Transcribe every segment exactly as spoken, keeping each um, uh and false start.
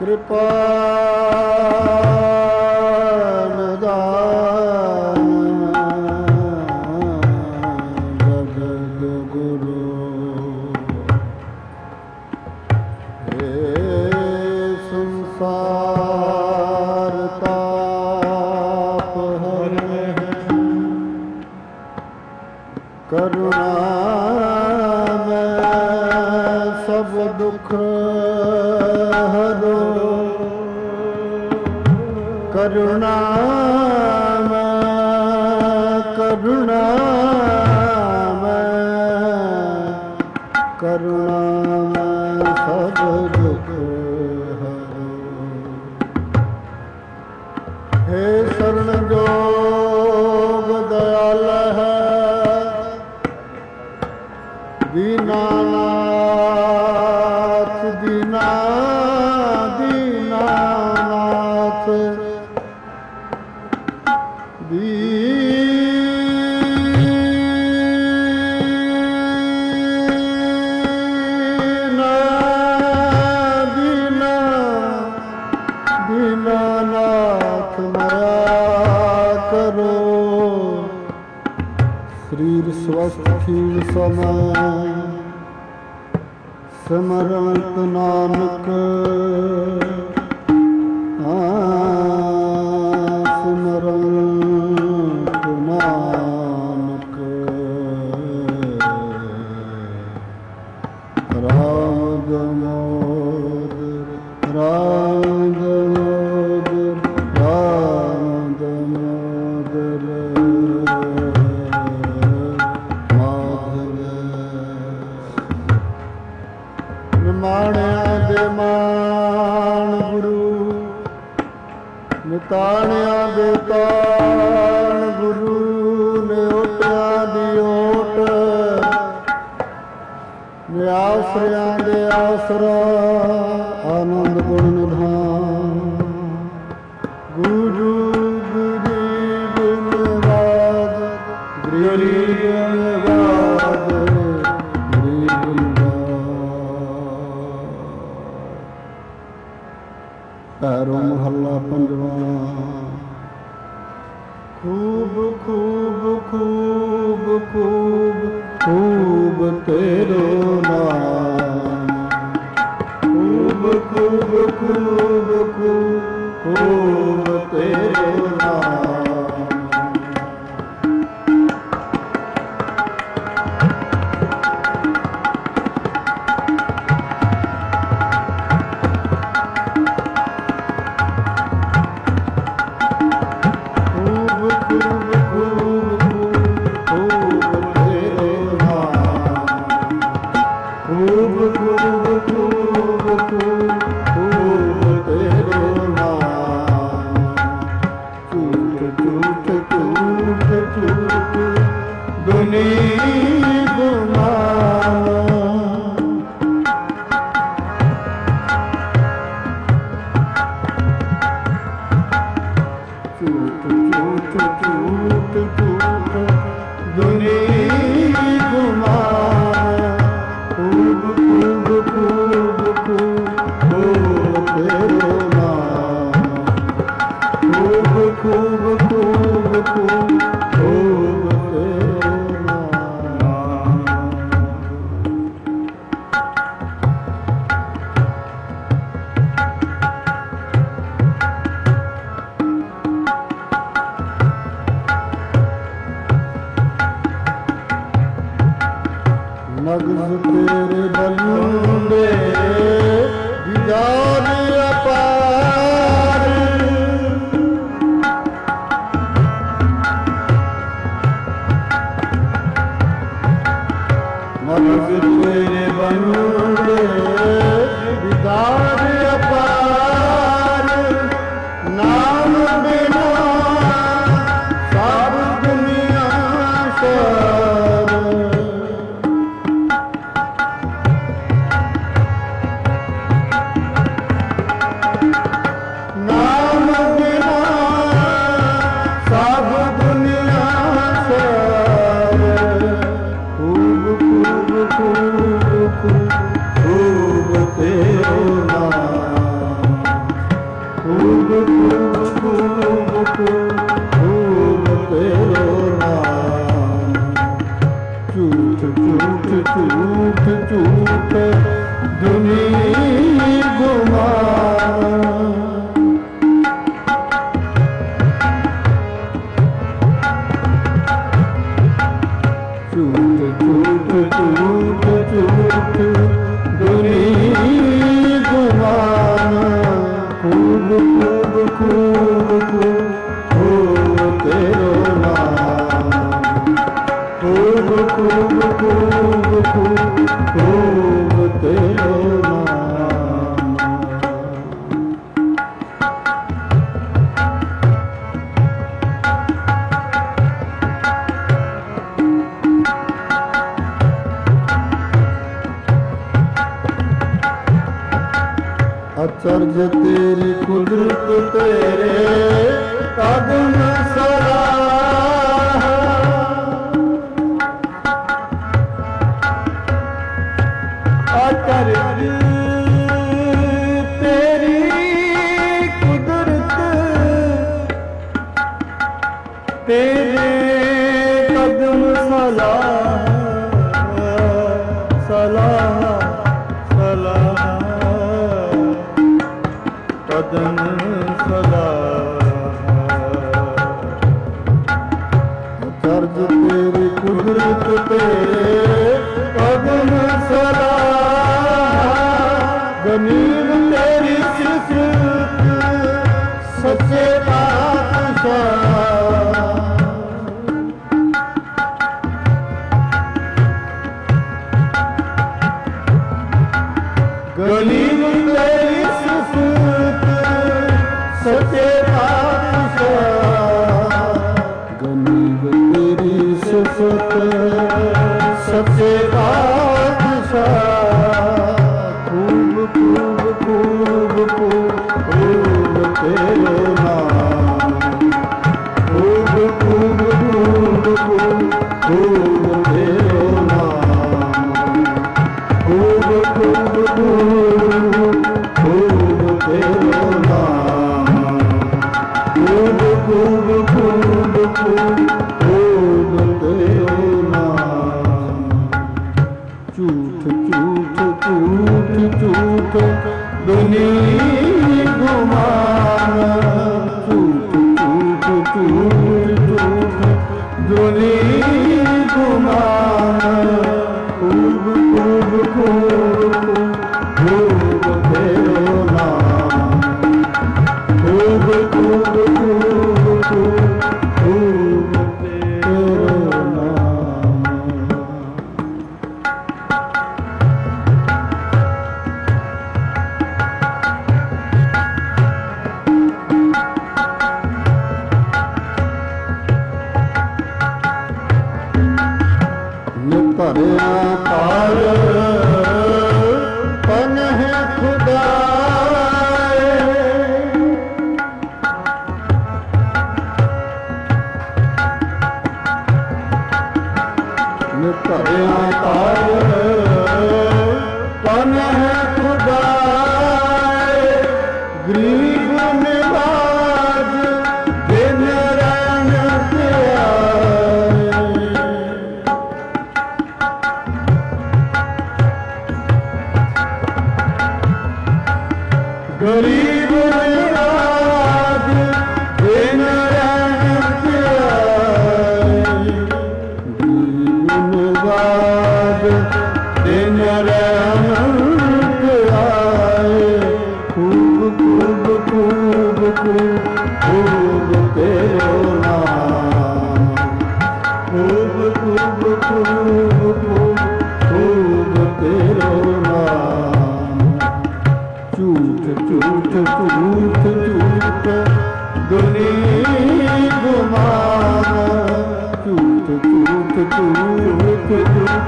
ਕਿਰਪਾ ਨਿਧਾਨ ਜਗਤ ਗੁਰੂ ਹੇ ਸੰਸਾਰ ਤਾਪ ਹਰੈ ਕਰੁਣਾ ਸਭ ਦੁਖ ਹਰੋ ਕਰੁਣਾ ਮੈਂ ਕਰੁਣਾ ਮੈਂ ਕਰੁਣਾ ਮੈਂ ਸਭ ਦੁਖ ਹਰੋ ਹੇ ਸ਼ਰਨ ਜੋਗ ਦਇਆਲ ਹੈ ਦੀਨਾਨਾਥ ਦੀਨਾ ਦੀਨਾਨਾਥ ਦੀਨਾ ਦੀਨਾ ਦੀਨਾਨਾਥ ਮਾਇਆ ਕਰੋ ਸਰੀਰ ਸਵਸਥ ਖੀਣ ਸਮੈ ਸਿਮਰੰਤ ਨਾਨਕ ਸਿਮਰੰਤ ਨਾਨਕ ਰਾਮ ਦਮੋਦਰ ਰਾਮ ਦਮੋਦਰ ਰਾਮ ਦਮੋਦਰ ਨਿਮਾਣਿਆਂ ਦੇ ਮਾਣ ਗੁਰੂ ਨਿਤਾਣਿਆਂ ਦੇ ਤਾਣ ਗੁਰੂ ਨਿਓਟਿਆਂ ਦੀ ਓਟ ਨਿਆਸਰਿਆਂ ਦੇ ਆਸਰਾ ਆਨੰਦ ਗੁਣ ਨਿਧਾਨ ਗੁਰੂ ਗਰੀਬ ਨਿਵਾਜ ਗਰੀਬ ਨਿਵਾਜ ਪੈਰੋਂ ਮਹੱਲਾ ਪੰਜਵਾਂ। ਖੂਬ ਖੂਬ ਖੂਬ ਖੂਬ ਖੂਬ ਤੇਰੋ ਨਾਮ ਖੂਬ ਖੂਬ ਖੂਬ ਖੂਬ ਖੂਬ ਤੇਰੋ ਨਾਮ ਅਚਰਜ ਤੇਰੀ ਕੁਦਰਤ ਤੇਰੇ ਕਦਮ ਸਲਾਹ। ਅਚਰਜ ਤੇਰੀ ਕੁਦਰਤ ਤੇਰੇ ਕਦਮ ਸਲਾਹ ਸਲਾਹ ਸਲਾਹ ਕਦਮ ਸਲਾਹ। ਅਚਰਜ ਤੇਰੀ ਕੁਦਰਤ ਤੇਰੇ ਕਦਮ ਸਲਾਹ। ਗਨੀਮ ਤੇਰੀ ਸਿਫਤ ਸੱਚੇ ਪਾਤਸ਼ਾਹ। ਗਨੀਮ ਤੇਰੀ ਸਿਫਤ ਸੱਚੇ ਪਾਤਸ਼ਾਹ। ਗਨੀਮ ਤੇਰੀ ਸਿਫਤ ਸੱਚੇ ਪਾਤਸ਼ਾਹ। ਖੂਬ ਖੂਬ ਖੂਬ ਖੂਬ ਖੂਬ ਤੇਰੋ ਨਾਮ। ਖੂਬ ਖੂਬ ਖੂਬ ਖੂਬ ਖੂਬ ਤੇਰੋ ਨਾਮ। ਖੂਬ ਖੂਬ ਖੂਬ ਖੂਬ ਤੇਰੋ ਨਾਮ। ਖੂਬ ਖੂਬ ਖੂਬ ਖੂਬ ਖੂਬ ਤੇਰੋ ਨਾਮ। ਝੂਠ ਝੂਠ ਝੂਠ ਝੂਠ ਦੁਨੀਆ ਗੁਮਾਨ। ਝੂਠ ਝੂਠ ਝੂਠ ਝੂਠ ਦੁਨੀਆ ਗੁਮਾਨ। ਖੂਬ ਖੂਬ ਖੂਬ ਖੂਬ ਤੇਰੋ ਨਾਮ। ਖੂਬ ਖੂਬ ਖੂਬ ਖੂਬ ਖੂਬ ਤੇਰੋ ਨਾਮ। ਨਿਤਰਿਆ ਪਾਰ ਪਨ ਹੈ ਖੁਦਾਏ। ਨਿਤਰਿਆ ਪਾਰ ਪਨ ਹੈ ਖੁਦਾਏ। ਗਰੀਬ ਨਿਵਾਜ ਦਿਨ ਰਹਿਣ ਤੇ ਆਏ। ਗਰੀਬ ਨਿਵਾਜ ਦਿਨ ਰਹਿਣ ਤੇ ਆਏ। ਗਰੀਬ ਨਿਵਾਜ ਦਿਨ ਰਹਿਣ ਤੇ ਆਏ। ਖੂਬ ਖੂਬ ਖੂਬ ਖੂਬ ਖੂਬ ਤੇਰੋ ਨਾਮ। ਖੂਬ ਖੂਬ ਖੂਬ ਖੂਬ ਖੂਬ ਤੇਰੋ ਨਾਮ। ਝੂਠ ਝੂਠ ਝੂਠ ਝੂਠ ਦੁਨੀਆ ਗੁਮਾਨ। ਝੂਠ ਝੂਠ ਝੂਠ ਝੂਠ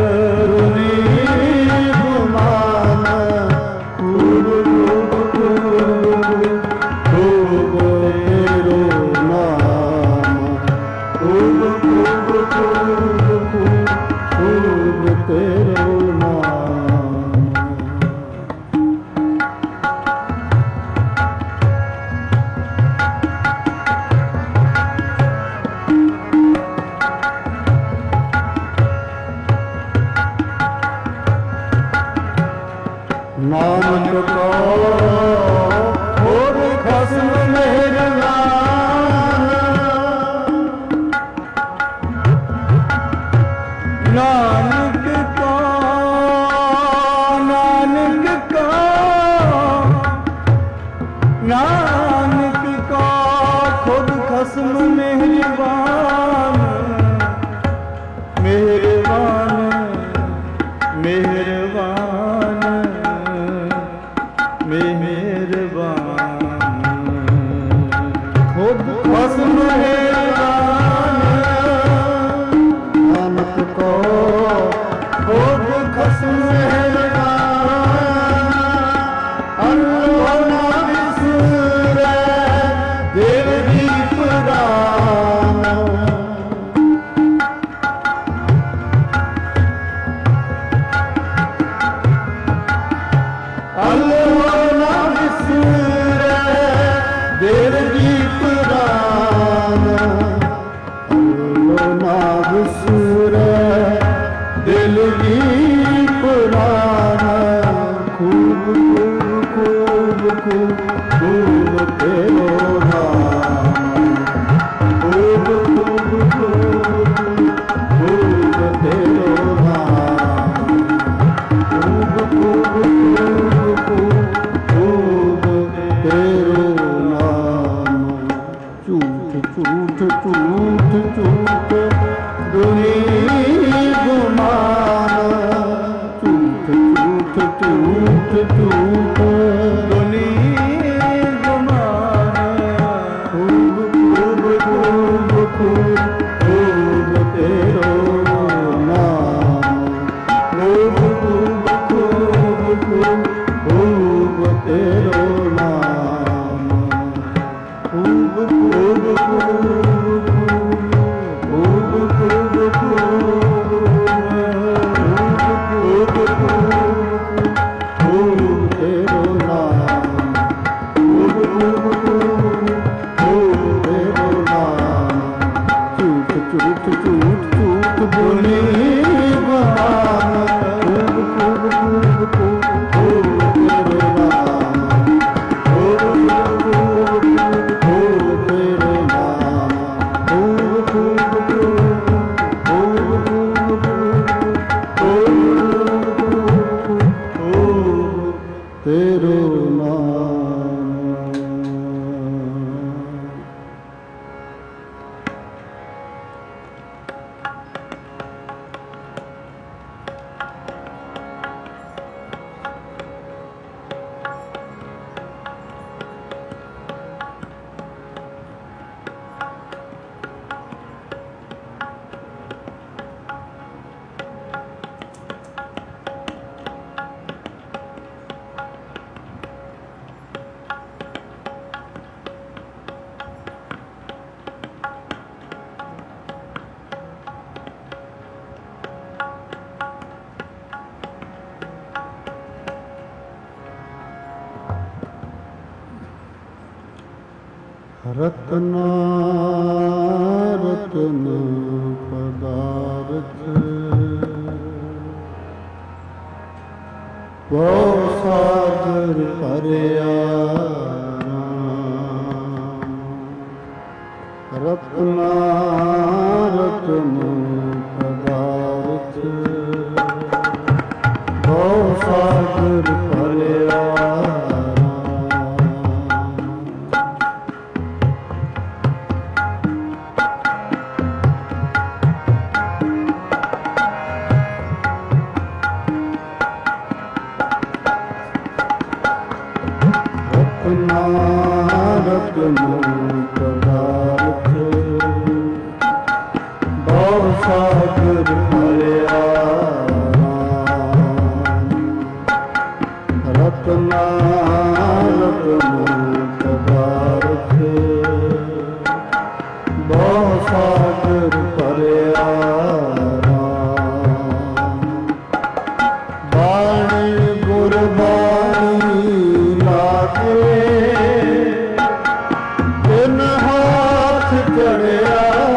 ਦੁਨੀਆ ਗੁਮਾਨ। ਖੂਬ ਖੂਬ ਖੂਬ ਖੂਬ ਤੇਰੋ ਨਾਮ। ਖੂਬ ਖੂਬ ਖੂਬ ਖੂਬ ਖੂਬ ਤੇਰੋ ਨਾਮ। ਨਾਨਕ ਕੋ ਹੋਰ ਖਸਮ ਮਿਹਰਬਾਨ। ਨਾਨਕ ਕੋ ਨਾਨਕ ਕੋ ਨਾਨਕ ਕੋ ਖੁਦ ਖਸਮ ਮਿਹਰਬਾਨ। ਮਿਹਰਬਾਨ ਮਿਹਰਬਾਨ ਮਿਹਰਬਾਨ। तेरो नाम खूब खूब खूब खूब तेरो नाम खूब खूब खूब खूब तेरो नाम झूठ झूठ झूठ झूठ दुनी गुमान झूठ झूठ झूठ झूठ दुनी गुमान खूब खूब खूब खूब खूब तेरो नाम खूब खूब खूब खूब खूब तेरो नाम खूब खूब खूब खूब खूब खूब खूब खूब तेरो नाम खूब खूब खूब खूब तेरो नाम झूठ झूठ झूठ झूठ बोली बहान खूब खूब खूब खूब खूब तेरो नाम खूब खूब खूब खूब तेरो नाम खूब खूब खूब खूब खूब खूब खूब तेरो नाम। रत्ना रत्न पदार्थ वो सागर भरिया रत्ना रत्न पदार्थ वो सागर भरिया रत्न पदार्थ भव सागर भरिया रत्ना रत्न पदार्थ भव सागर भरिया बाणी गुरबाणी लागे इन हाथ चढ़िया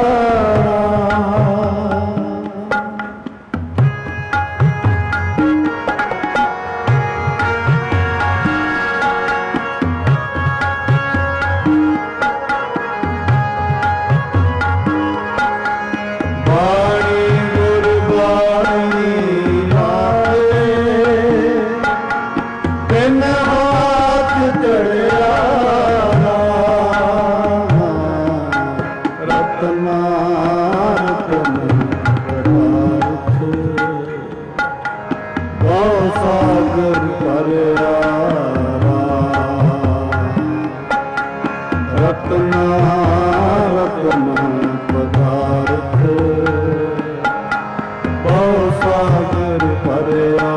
बाणी गुरबाणी लागे इन हाथ चढ़िया रत्ना रत्न पदार्थ भव सागर भरिया रत्ना रत्न पदार्थ भव सागर भरिया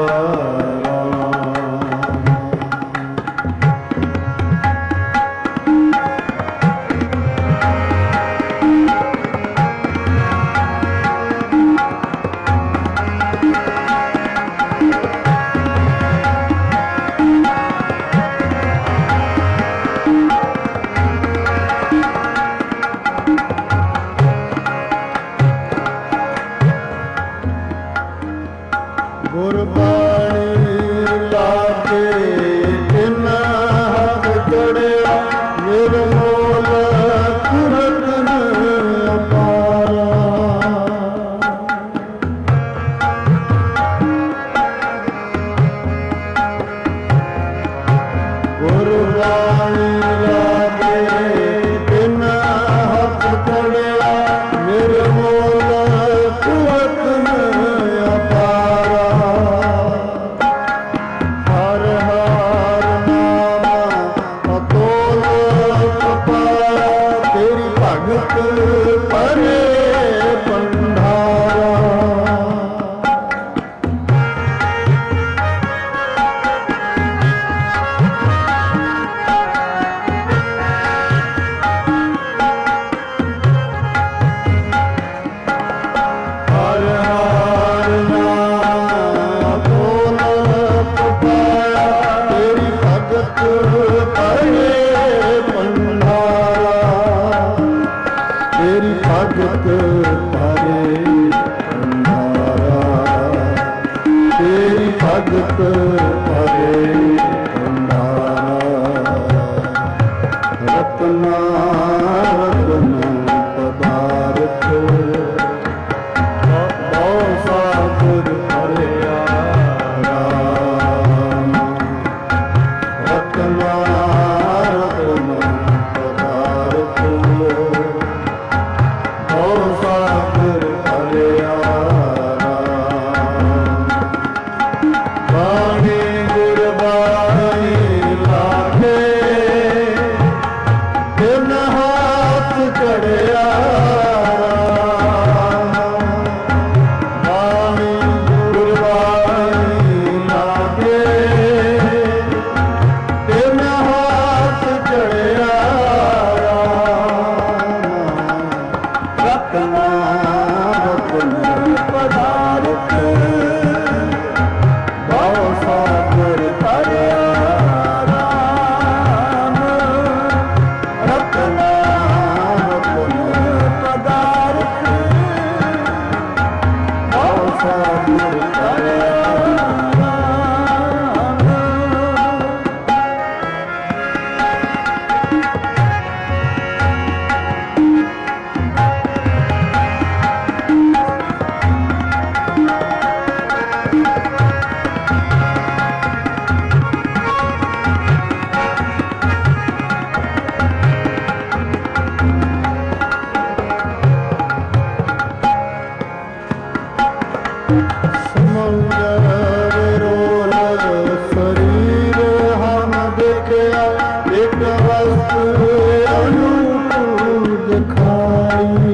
शरीर हम देखया एक वस्तु अनुकूल दिखाई।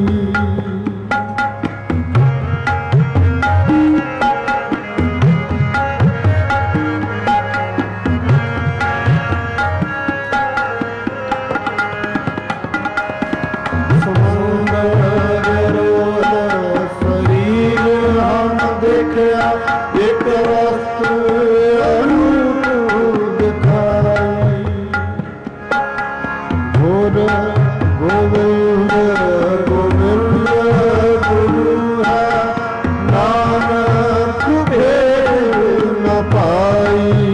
एक वस्तु अनुकूल दिखाई। घोर गोविंद गोविंद गुरु है नानक भेद न पाई।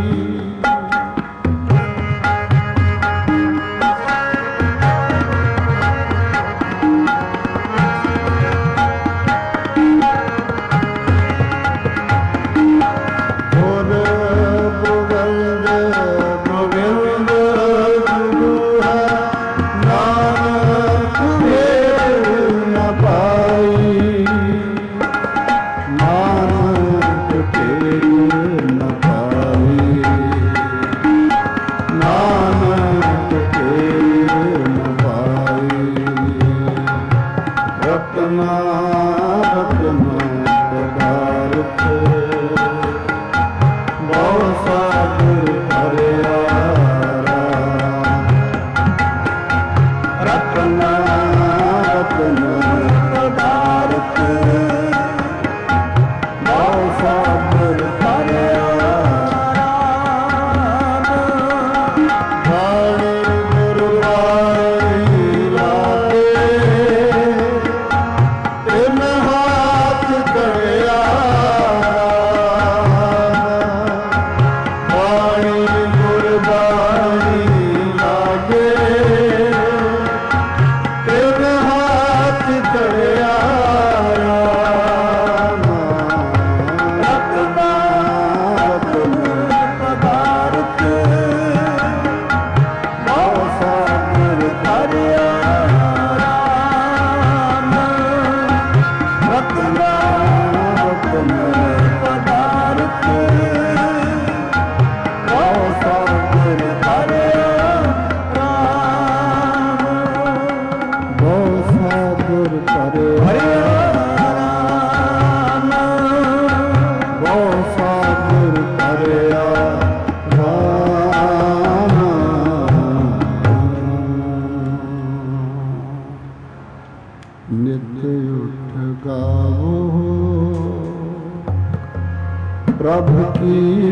प्रभु की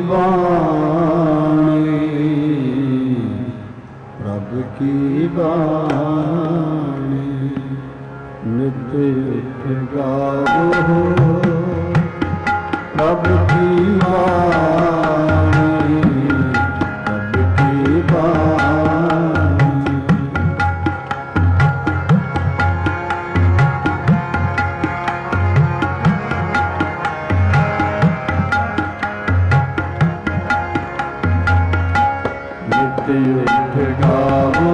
वाणी प्रभु की वाणी नित्य उठ गावो। प्रभु की वाणी प्रभु की वाणी। उठ गावो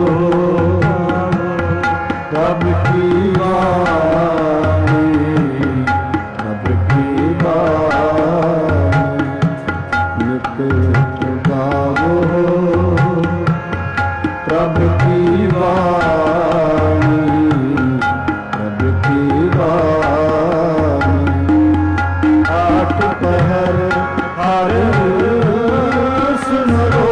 प्रभु की वाणी प्रभु की वाणी। नित्य उठ गावो प्रभु की वाणी प्रभु की वाणी। आठ पहर हर सुनो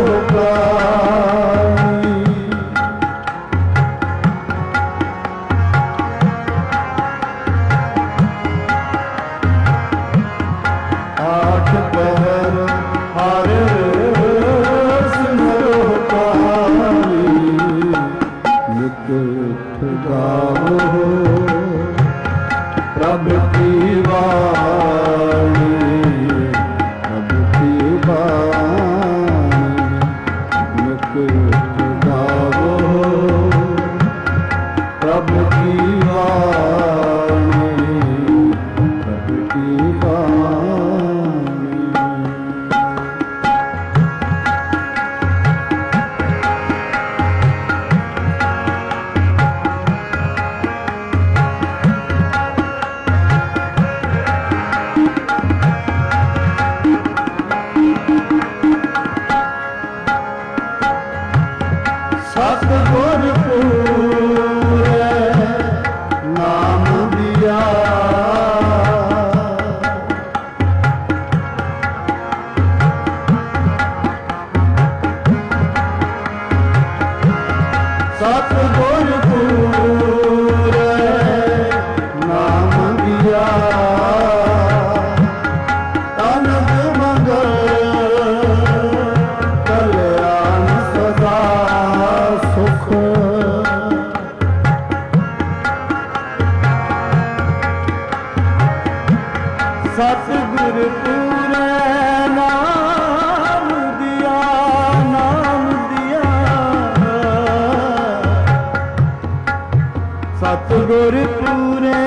गुर पूरे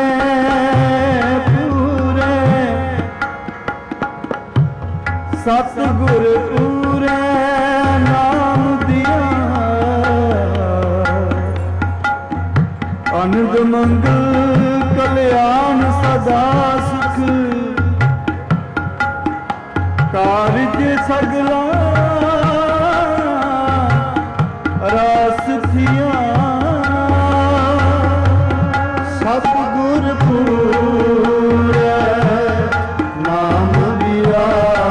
पूरे सतगुर पूरे नाम दिया आनंद मंगल कल्याण सदा सुख कारज सगला रास थिया सतगुर पूरे नाम दिया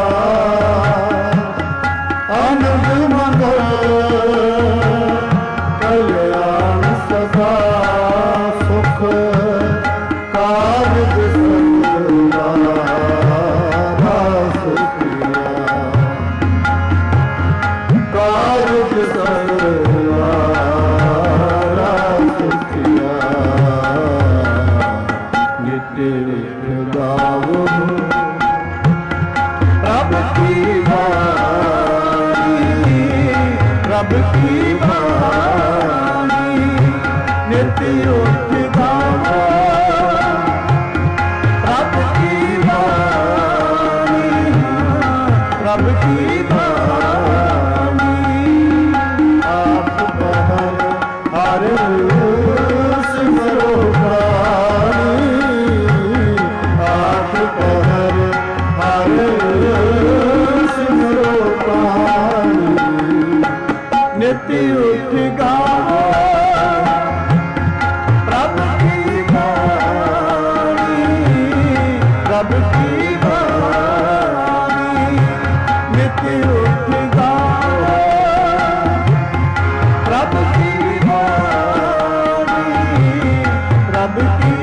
आनंद मंगल कल्याण सदा सुख कारज सगला रास थिया कारज सगला रास थिया गावो रब की वाणी रब की वाणी नित्य उठ गावो रब की वाणी रब की वाणी आप पहर हर सिमरो पहर हर सिमरो पानी नित्य उठ गावो रब की वाणी रब की वाणी नित्य उठ गावो रब की वाणी रब की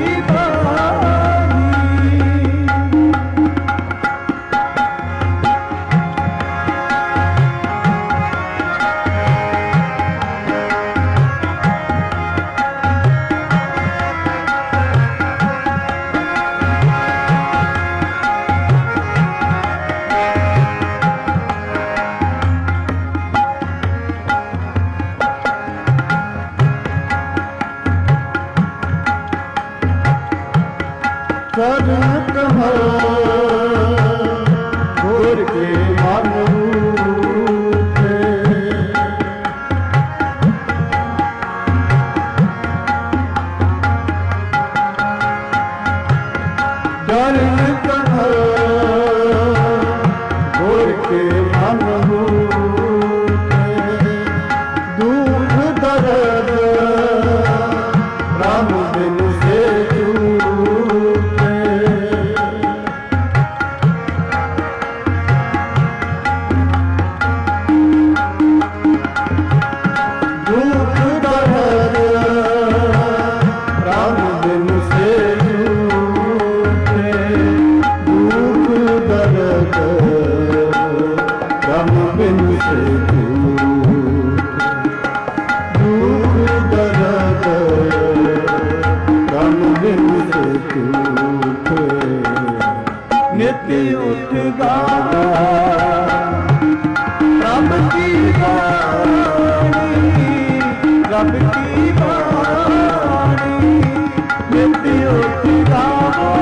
चरण कमल घोर के मन चरण कमल घोर के मन दुख दर्द राम बिन से नित्य उठ गावो रब की वाणी रब की वाणी नित्य उठ गावो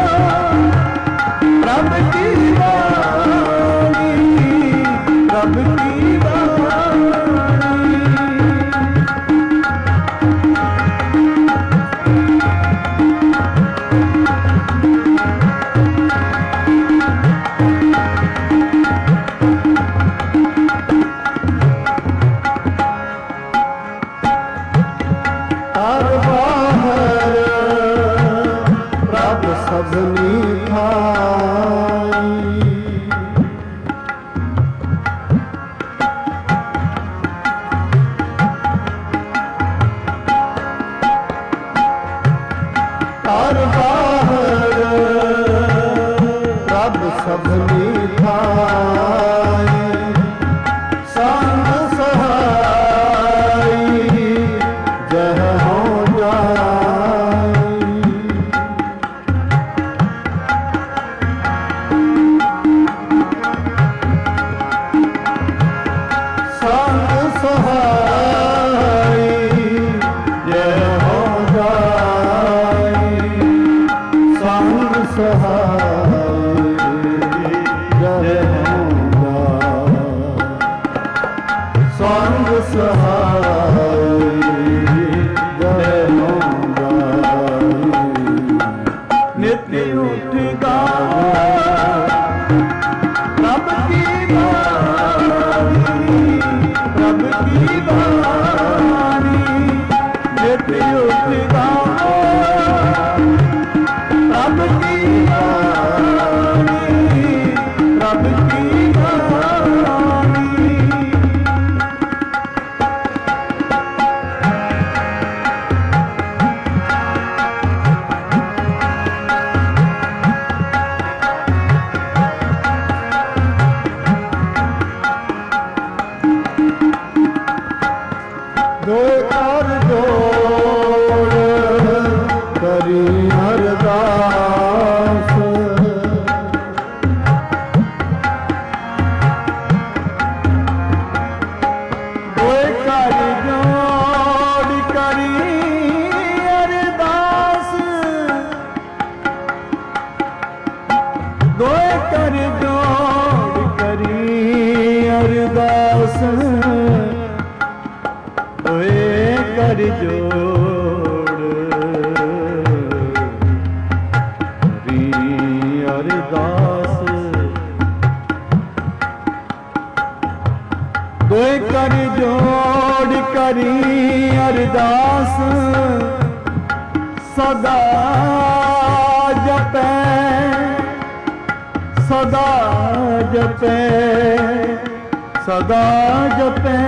रब की वाणी रब की सहाय जनो गाई नित्य उठ गाओ प्रभ की वाणी प्रभ की वाणी नित्य उठ गाओ प्रभ की वाणी प्रभ की सदा जपे सदा जपे सदा जपे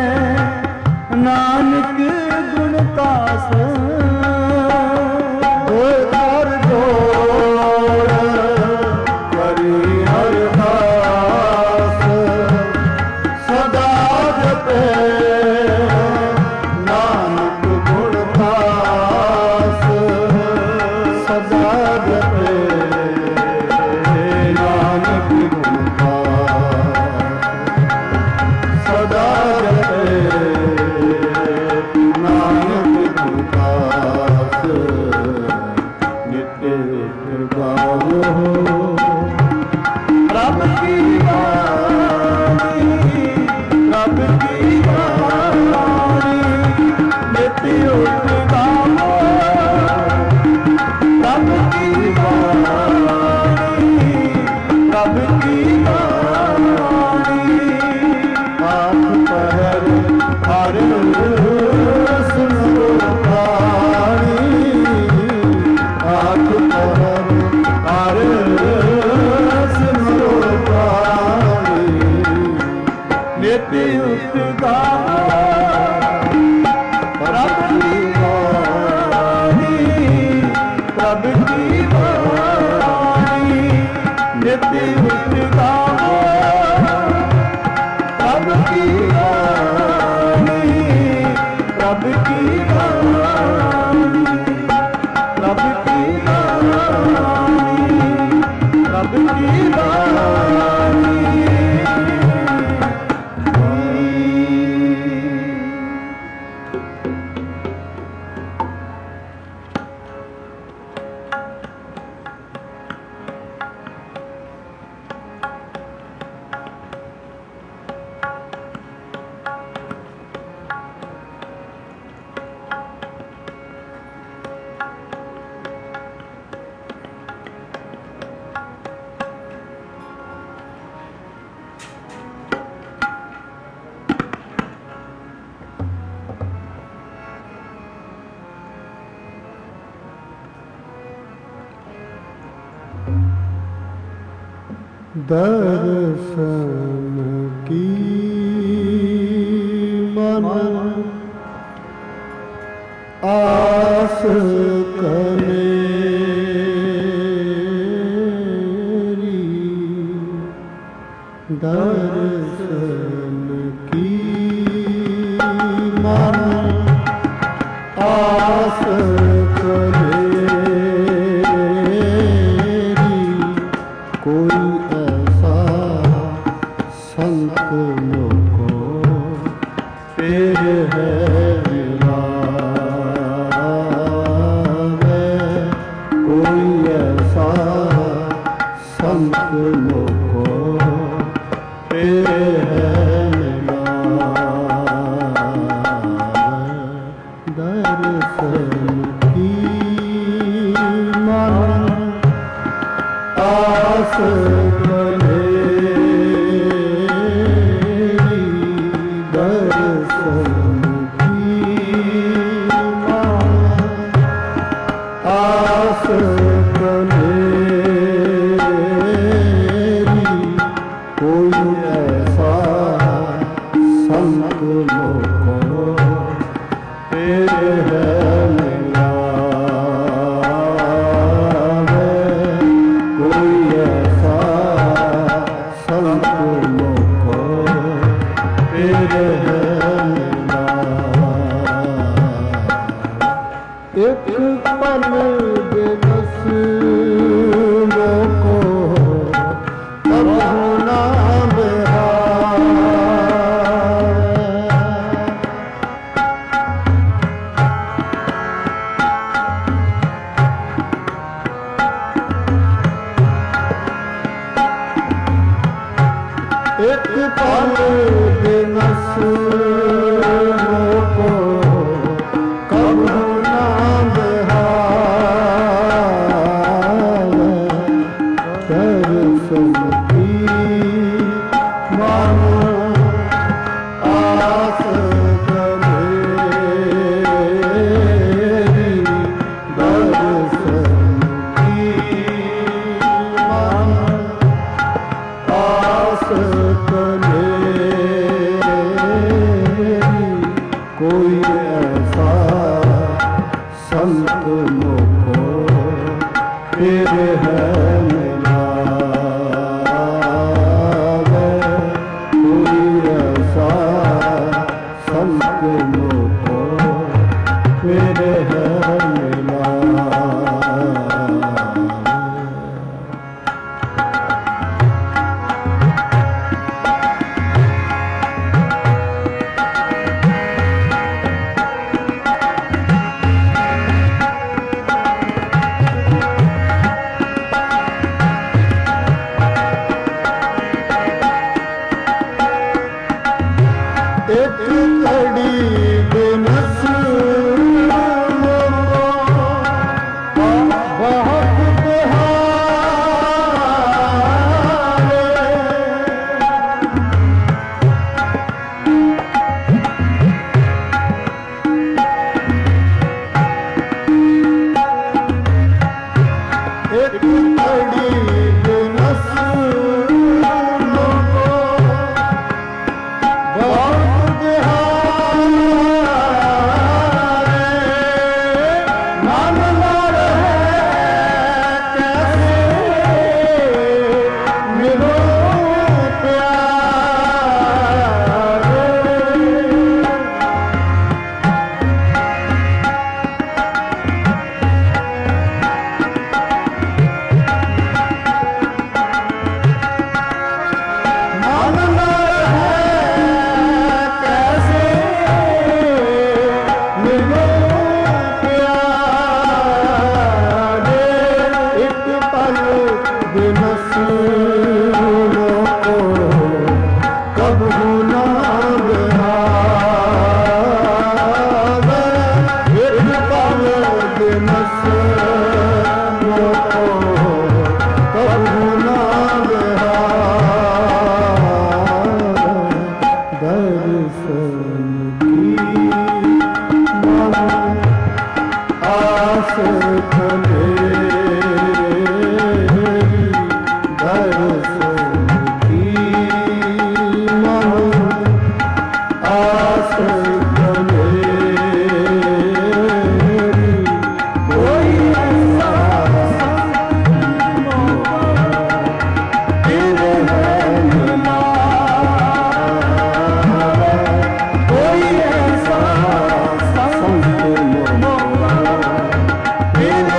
नानक गुण तास कर जोड़ करी अरदास सदा जपे नानक गुण तास सदा जपे नानक गुण तास सदा जपे नानक गुण तास नित्य गाओ प्रभ की वाणी प्रभ की वाणी नित्य उठ गाओ प्रभ की वाणी प्रभ की वाणी आठ पहर हर सुनो वाणी आठ पहर हर सुनो वाणी नित्य उठ गाओ प्रभ की वाणी प्रभ की वाणी नित्य उठ गाओ प्रभ की वाणी प्रभ की वाणी प्रभ की वाणी प्रभ की वाणी दर्शन की मन आस कनेरी दर्शन की मन आस कनेरी कोई संत मुझको फिर है मिला मैं कोई ऐसा संत मुझको फिर है मिला संत मोको फिर है मिलावे, कोई ऐसा संत मोको फिर है मिलावे। एक पल दिवस मोको कब ना एक पल दिवस मोको कब ना बहावे, दर्शन की मानो आस गमेरी, दर्शन की मानो आस कोई ऐसा संत मोको फिर है मिलावे, कोई ऐसा संत मोको फिर है मिलावे। एक कड़ी दिनस मोको बहुत बहावे, एक कड़ी दिनस मोको बहुत Yeah.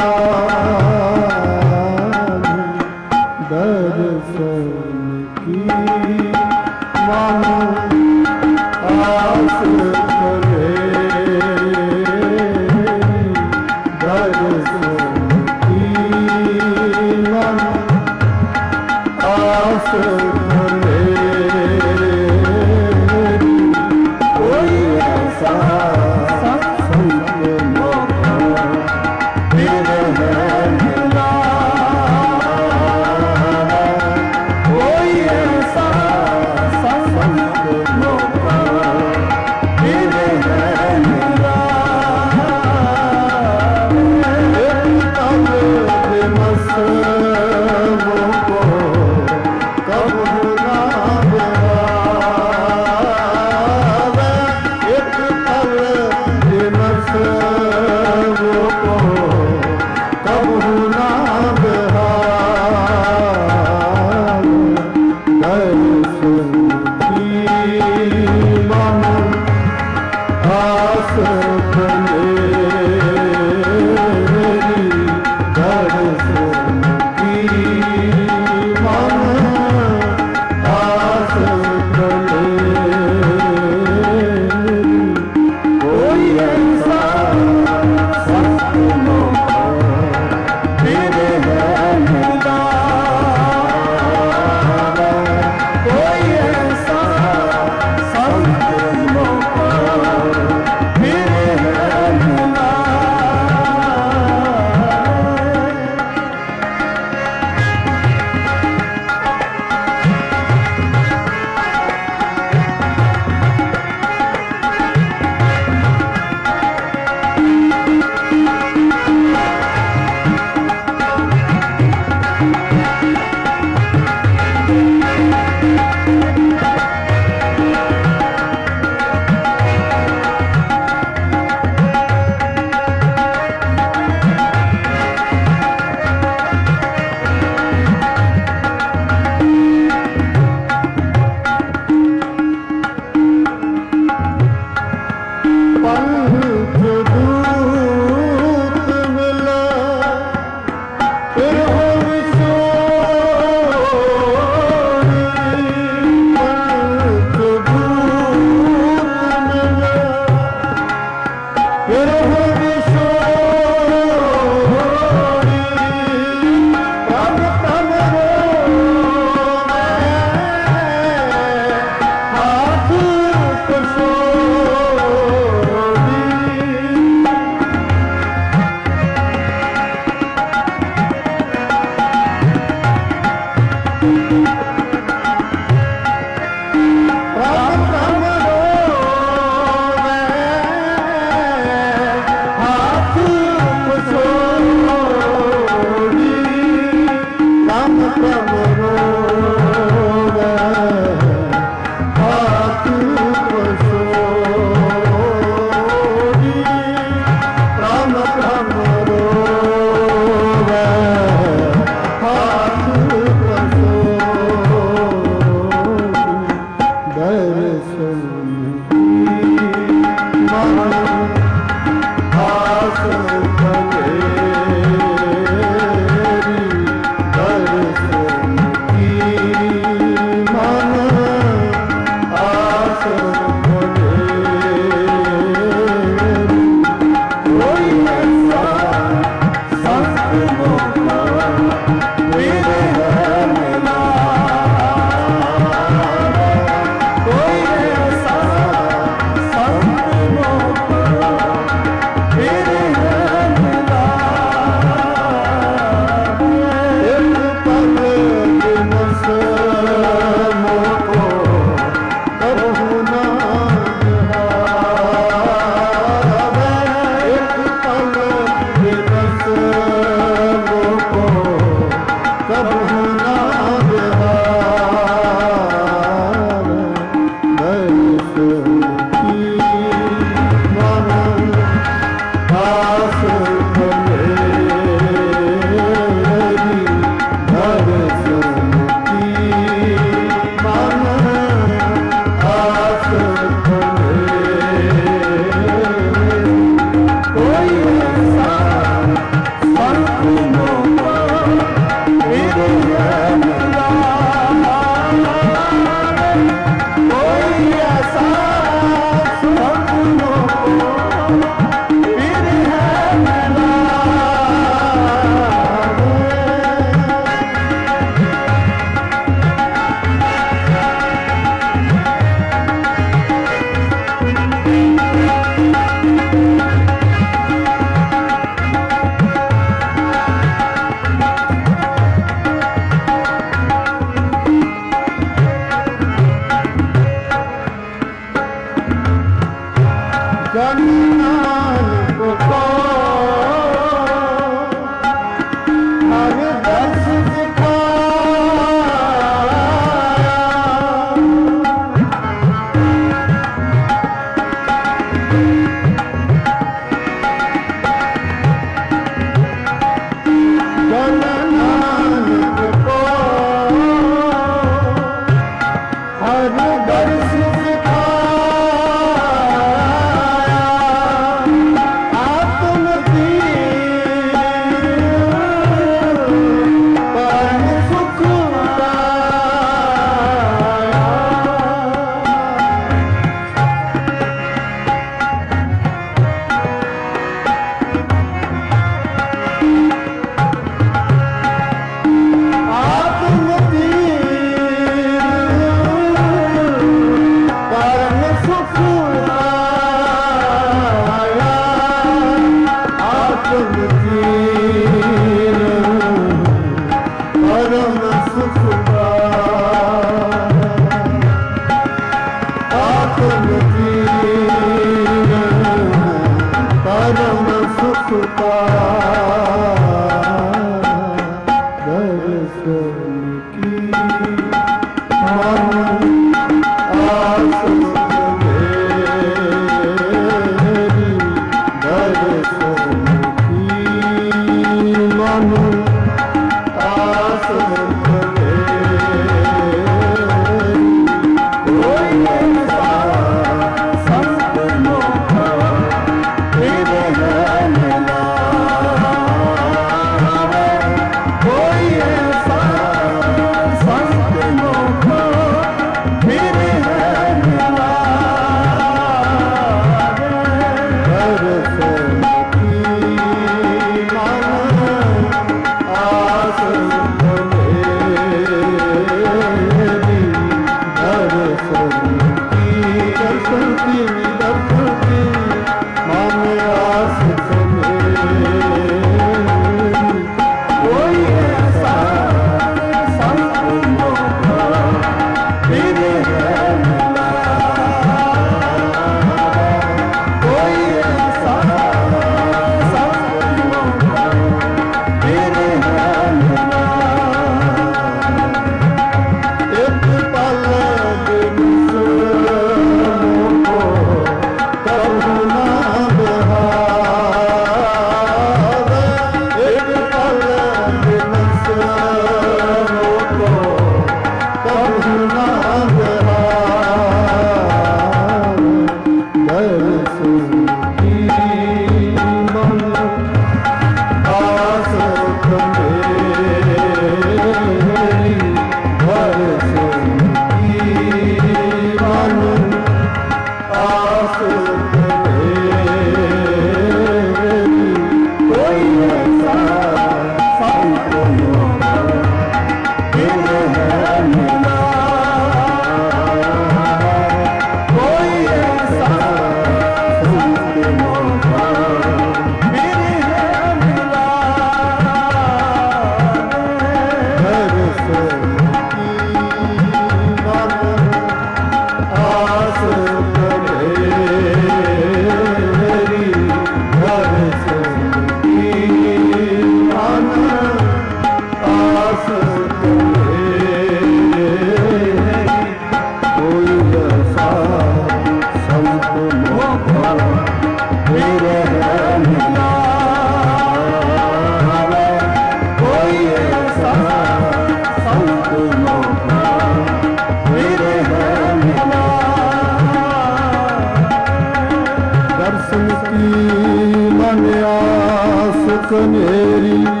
मन आस कनेरी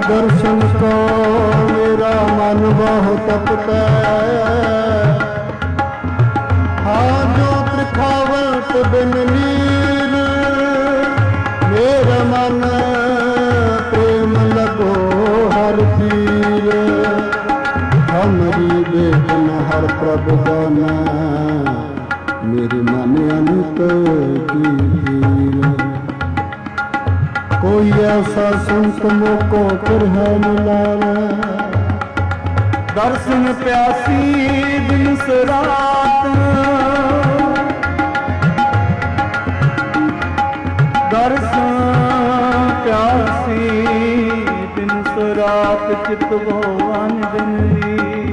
दर्शन को मेरा मन बहुत तपता हाँ जो त्रिखावत बिन नीर मेरा मन प्रेम लगो हर पीर हमरी बेटन हर प्रभु गाना मेरे मन अंत की पीर कोई ऐसा संत मोको फिर है मिलावे दर्शन प्यासी दिन रात दर्शन प्यासी दिन रात चित भवन दिन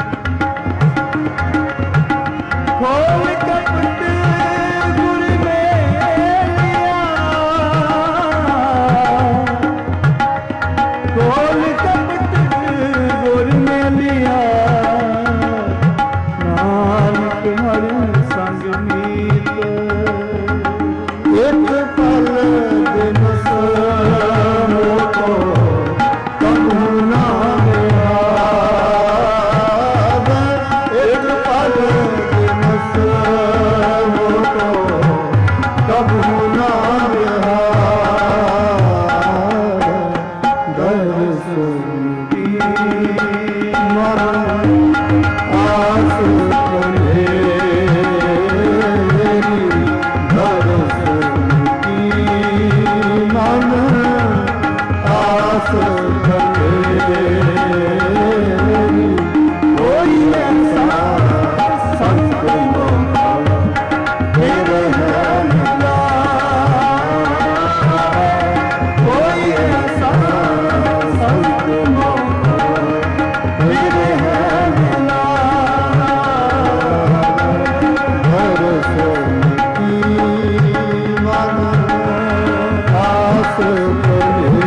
खोल कपट गुर मेलिया खोल कपट गुर मेलिया नानक हर संग मीत एक पल दिन मोको कबू ना एक पल दिन मोको कबू ना दर्शन की मन आस करे दर्शन की मन आस करे कोई ऐसा संत फिर है मिला कोई ऐसा संत फिर है मिला दर्शन की मन आस करे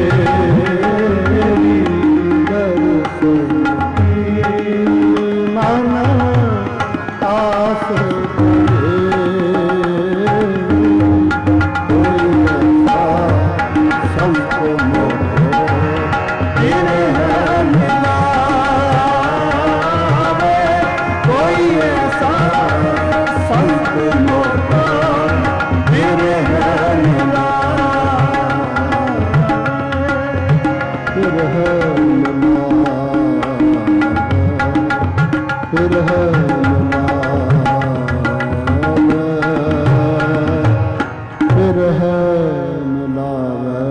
दर्शन की मन आस करे कोई ऐसा संत फिर है मिला कोई ऐसा संत फिर है मिला फिर है मिला फिर है मिला फिर है मिलावे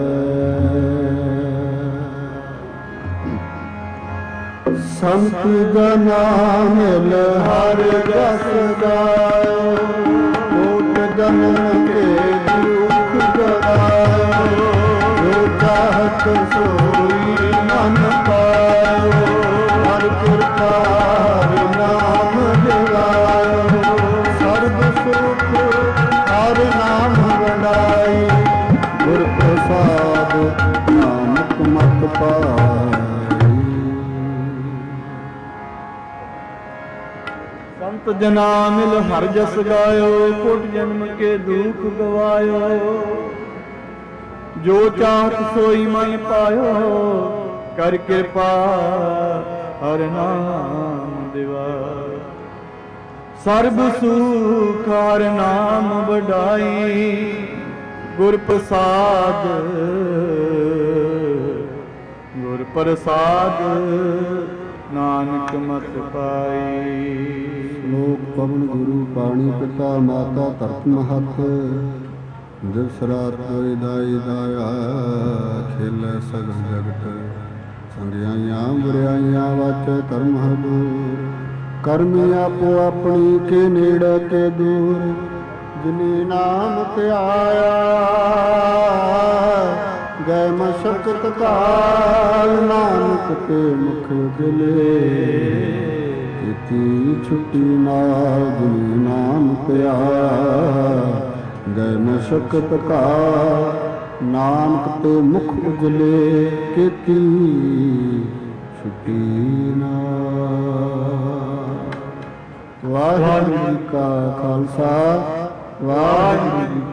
संत जना मिल हर रस गायो कोट जन्म के दुख गवायो जो चाहत सोई मन पायो हर कृपा हरि नाम जगायो सर्व सुख हर नाम वडाई गुर प्रसाद नानक मत पाई संत जना मिल हर जस गायो कोट जन्म के दुख गवायो जो चाहत सोई मन पायो कर कृपा हर नाम दिवाय सर्ब सुख हर नाम वडाई गुर प्रसाद गुर प्रसाद नानक मत पाई ਲੋਕ ਪਵਨ ਗੁਰੂ ਪਾਣੀ ਪਿਤਾ ਮਾਤਾ ਧਰਤ ਮਹੱਤ ਦਿਵਸ ਰਾਤ ਕੋਈ ਦਾਈ ਦਾਇਆ ਖੇਲੇ ਸਗਲ ਜਗਤ ਸੰਗਿਆਈਆਂ ਬੁਰਿਆਈਆਂ ਵਾਚੇ ਧਰਮ ਹਦੂਰ ਕਰਮੀ ਆਪੋ ਆਪਣੀ ਕੇ ਨੇੜੇ ਤੇ ਦੂਰ ਜਿਨੀ ਨਾਮ ਧਿਆਇਆ ਗਏ ਮਸ਼ਕਤ ਕਾਲ ਨਾਨਕ ਤੇ ਮੁਖ ਉਜਲੇ ਕੀਤੀ ਛੁੱਟੀ ਨਾਲ ਜਿਨੀ ਨਾਮ ਧਿਆਇਆ ਗਏ ਮਸ਼ਕਤ ਕਾਲ ਨਾਨਕ ਤੇ ਮੁਖ ਉਜਲੇ ਕੀਤੀ ਛੁੱਟੀ ਨਾਲ ਵਾਹਿਗੁਰੂ ਜੀ ਕਾ ਖਾਲਸਾ ਵਾਹਿਗੁਰੂ ਜੀ